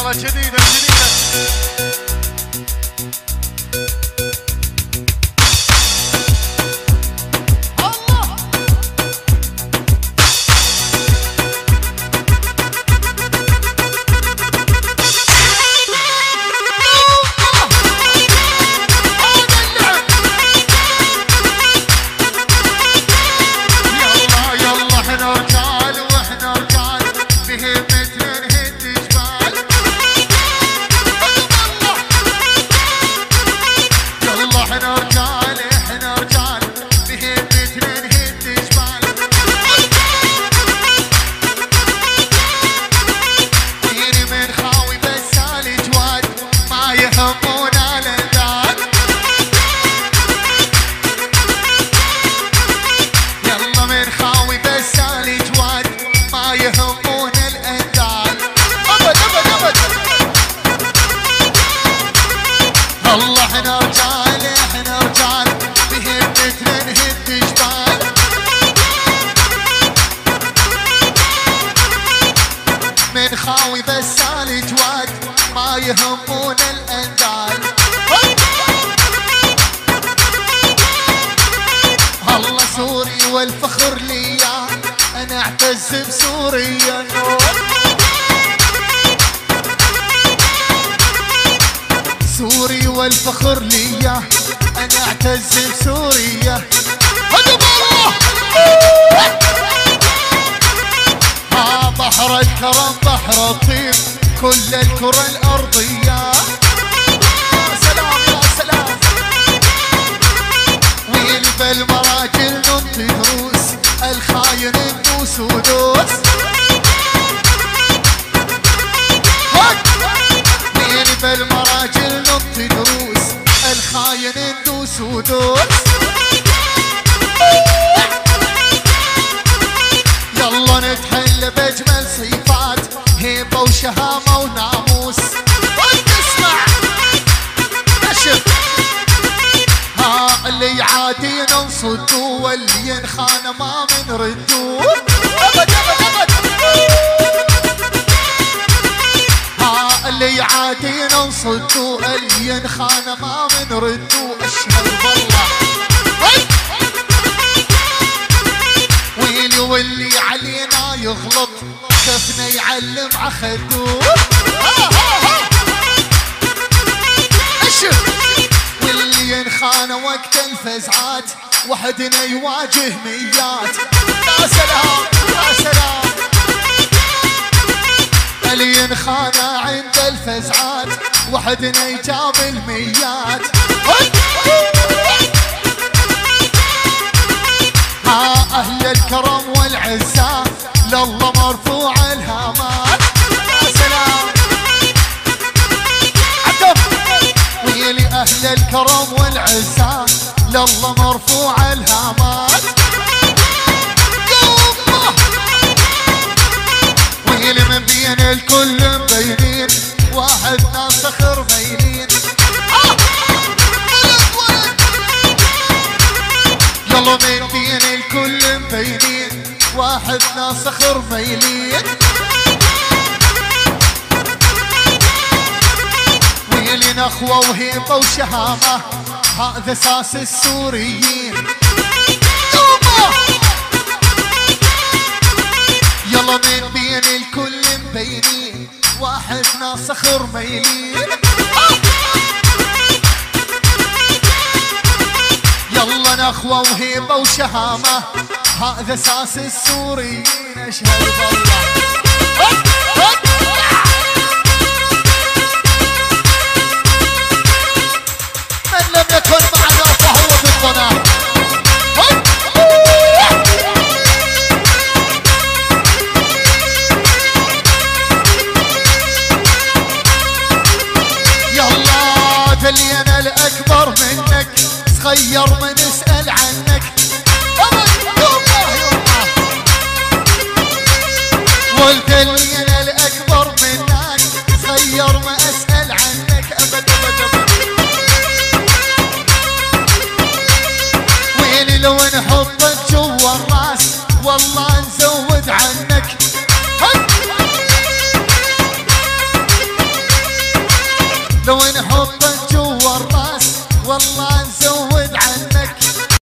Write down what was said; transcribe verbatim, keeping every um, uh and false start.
يلا جديدة جديدة. خاوي بس الجواد ما يهمون الاندال. الله سوري والفخر ليا انا اعتز بسوريا. سوري والفخر ليا انا اعتز بسوريا. هدم الله ها بحر الكرم بحر الطيب كل الكرة الأرضية. يا سلام يا سلام ويل بالمراجل ننطي دروس الخاين ندوس ودوس. ويل بالمراجل ننطي دروس الخاين ندوس ودوس. يلا نتحل بأجمل صفات هيبة وشهامة وناموس. اسمع نشف ها اللي عادي ننصدو واللي ينخان ما منردو. ابد ابد ابد ها اللي عادي ننصدو اللي ينخان ما منردو. اشهد بالله ويلي واللي علينا يغلط كفنا يعلم عخدو. اشف واللي ينخان وقت الفزعات وحدنا يواجه ميات. يا سلام يا سلام اللي ينخان عند الفزعات وحدنا يجاب الميات. ها أهل الكرم والعزة لله مرفوع الهامات. يا سلام عتب ويلي أهل الكرم والعزة لله مرفوع الهامات. ويلي من بين الكل مبينين واحد ناس صخر ميلين. يلا من بين الكل مبينين واحد ناس صخر ميلين. ويلي نخوة وهيبة وشهامة هذا اساس السوريين. يلا من بين الكل مبينين واحد ناس صخر ميلين. يلا نخوة وهيبة وشهامة هذا اساس السوريين. اشهد بالله من لم يكن معنا فهو ضدنا. يلا دلينا الاكبر منك صغير ما نسأل عنك. والدلينا الأكبر منك صغير ما أسأل عنك. أبد أبد أبد ويلي لو نحطك جوا الراس والله نزود عنك. لو ان حب